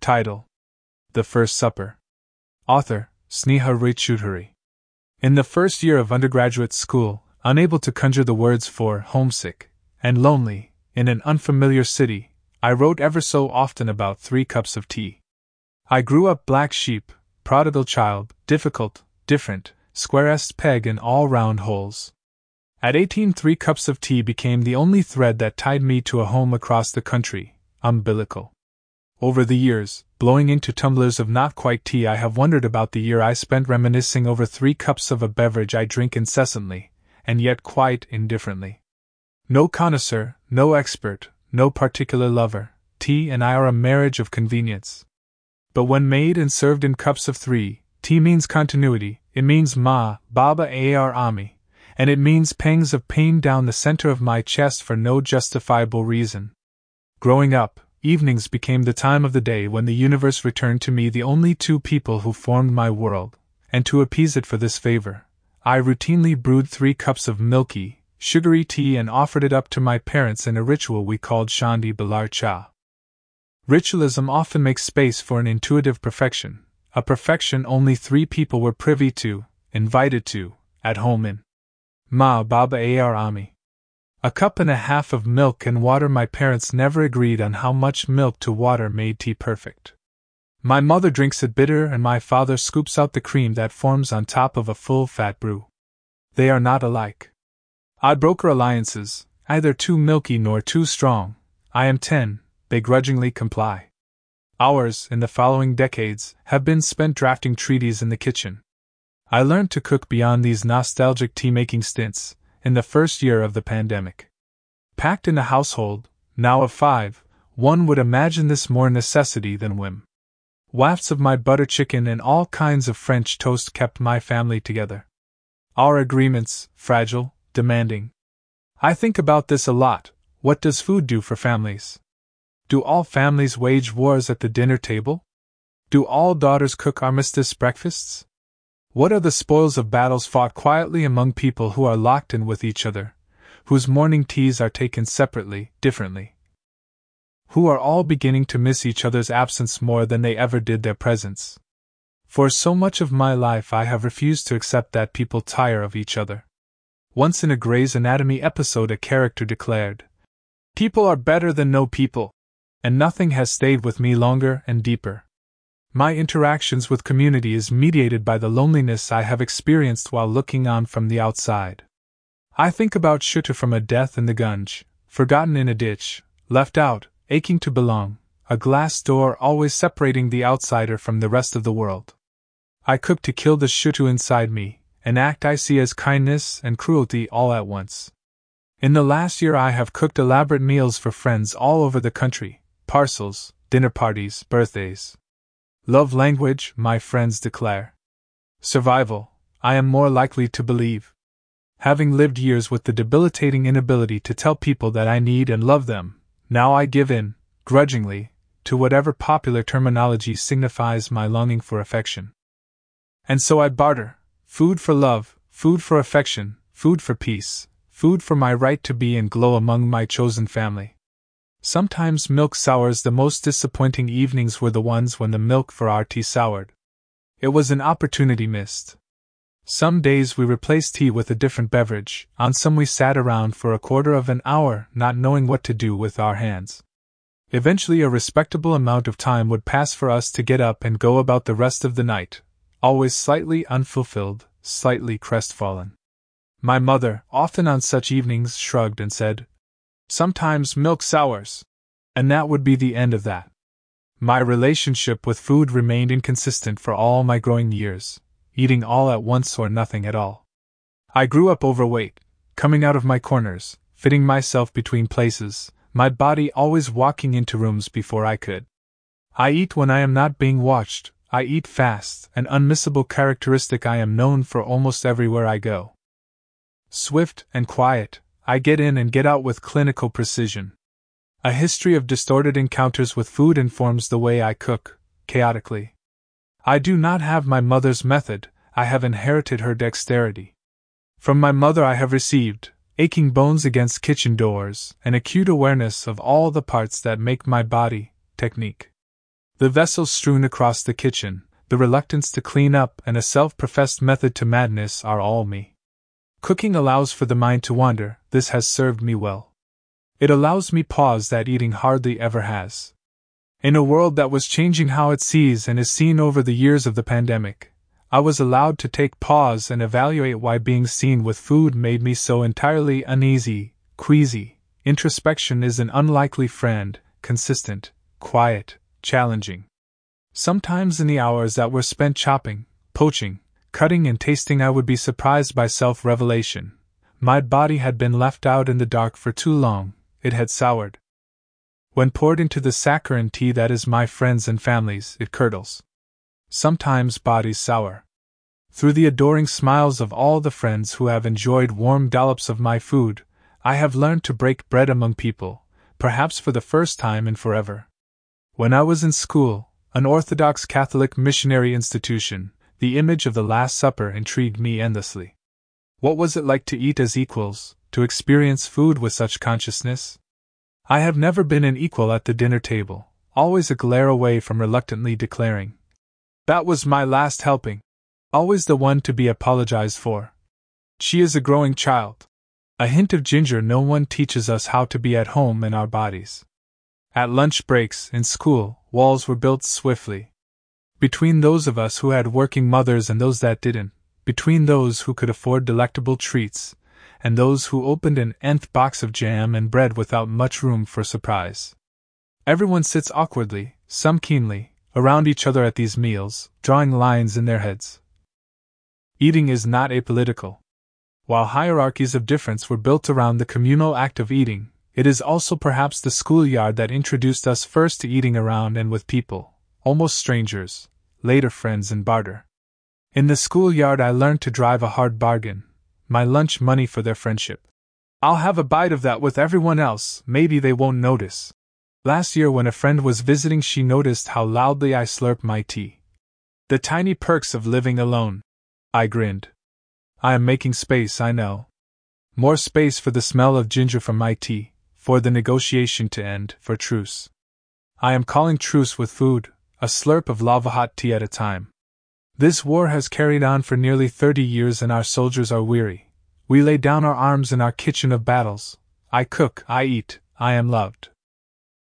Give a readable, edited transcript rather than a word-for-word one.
Title: The First Supper. Author: Sneha Raichudhuri. In the first year of undergraduate school, unable to conjure the words for homesick and lonely in an unfamiliar city, I wrote ever so often about 3 cups of tea. I grew up black sheep, prodigal child, difficult, different, squarest peg in all round holes. At 18, 3 cups of tea became the only thread that tied me to a home across the country, umbilical. Over the years, blowing into tumblers of not quite tea, I have wondered about the year I spent reminiscing over 3 cups of a beverage I drink incessantly, and yet quite indifferently. No connoisseur, no expert, no particular lover, tea and I are a marriage of convenience. But when made and served in cups of 3, tea means continuity, it means Ma, Baba Ar Ami, and it means pangs of pain down the center of my chest for no justifiable reason. Growing up, evenings became the time of the day when the universe returned to me the only 2 people who formed my world, and to appease it for this favor, I routinely brewed 3 cups of milky, sugary tea and offered it up to my parents in a ritual we called Shandi Balar Cha. Ritualism often makes space for an intuitive perfection, a perfection only 3 people were privy to, invited to, at home in Ma Baba Ar Ami. A cup and a half of milk and water. My parents never agreed on how much milk to water made tea perfect. My mother drinks it bitter and my father scoops out the cream that forms on top of a full-fat brew. They are not alike. Odd broker alliances, either too milky nor too strong. I am 10, they grudgingly comply. Hours, in the following decades, have been spent drafting treaties in the kitchen. I learned to cook beyond these nostalgic tea-making stints in the first year of the pandemic. Packed in a household, now of 5, one would imagine this more necessity than whim. Wafts of my butter chicken and all kinds of French toast kept my family together. Our agreements, fragile, demanding. I think about this a lot. What does food do for families? Do all families wage wars at the dinner table? Do all daughters cook armistice breakfasts? What are the spoils of battles fought quietly among people who are locked in with each other, whose morning teas are taken separately, differently? Who are all beginning to miss each other's absence more than they ever did their presence? For so much of my life I have refused to accept that people tire of each other. Once in a Grey's Anatomy episode a character declared, "People are better than no people," and nothing has stayed with me longer and deeper. My interactions with community is mediated by the loneliness I have experienced while looking on from the outside. I think about Shuta from A Death in the Gunj, forgotten in a ditch, left out, aching to belong, a glass door always separating the outsider from the rest of the world. I cook to kill the Shutu inside me, an act I see as kindness and cruelty all at once. In the last year I have cooked elaborate meals for friends all over the country, parcels, dinner parties, birthdays. Love language, my friends declare. Survival, I am more likely to believe. Having lived years with the debilitating inability to tell people that I need and love them, now I give in, grudgingly, to whatever popular terminology signifies my longing for affection. And so I barter, food for love, food for affection, food for peace, food for my right to be and glow among my chosen family. Sometimes milk sours. The most disappointing evenings were the ones when the milk for our tea soured. It was an opportunity missed. Some days we replaced tea with a different beverage, on some we sat around for a quarter of an hour not knowing what to do with our hands. Eventually a respectable amount of time would pass for us to get up and go about the rest of the night, always slightly unfulfilled, slightly crestfallen. My mother, often on such evenings, shrugged and said, "Sometimes milk sours," and that would be the end of that. My relationship with food remained inconsistent for all my growing years, eating all at once or nothing at all. I grew up overweight, coming out of my corners, fitting myself between places, my body always walking into rooms before I could. I eat when I am not being watched, I eat fast, an unmissable characteristic I am known for almost everywhere I go. Swift and quiet, I get in and get out with clinical precision. A history of distorted encounters with food informs the way I cook, chaotically. I do not have my mother's method, I have inherited her dexterity. From my mother I have received, aching bones against kitchen doors, an acute awareness of all the parts that make my body, technique. The vessels strewn across the kitchen, the reluctance to clean up, and a self-professed method to madness are all me. Cooking allows for the mind to wander. This has served me well. It allows me pause that eating hardly ever has. In a world that was changing how it sees and is seen over the years of the pandemic, I was allowed to take pause and evaluate why being seen with food made me so entirely uneasy, queasy. Introspection is an unlikely friend, consistent, quiet, challenging. Sometimes in the hours that were spent chopping, poaching, cutting and tasting I would be surprised by self-revelation. My body had been left out in the dark for too long, it had soured. When poured into the saccharine tea that is my friends and family's, it curdles. Sometimes bodies sour. Through the adoring smiles of all the friends who have enjoyed warm dollops of my food, I have learned to break bread among people, perhaps for the first time and forever. When I was in school, an Orthodox Catholic missionary institution, the image of the Last Supper intrigued me endlessly. What was it like to eat as equals, to experience food with such consciousness? I have never been an equal at the dinner table, always a glare away from reluctantly declaring, "That was my last helping," always the one to be apologized for. She is a growing child. A hint of ginger. No one teaches us how to be at home in our bodies. At lunch breaks, in school, walls were built swiftly. Between those of us who had working mothers and those that didn't, between those who could afford delectable treats, and those who opened an nth box of jam and bread without much room for surprise. Everyone sits awkwardly, some keenly, around each other at these meals, drawing lines in their heads. Eating is not apolitical. While hierarchies of difference were built around the communal act of eating, it is also perhaps the schoolyard that introduced us first to eating around and with people, almost strangers, later friends in barter. In the schoolyard I learned to drive a hard bargain, my lunch money for their friendship. I'll have a bite of that with everyone else, maybe they won't notice. Last year when a friend was visiting she noticed how loudly I slurped my tea. The tiny perks of living alone. I grinned. I am making space, I know. More space for the smell of ginger from my tea, for the negotiation to end, for truce. I am calling truce with food, a slurp of lava-hot tea at a time. This war has carried on for nearly 30 years and our soldiers are weary. We lay down our arms in our kitchen of battles. I cook, I eat, I am loved.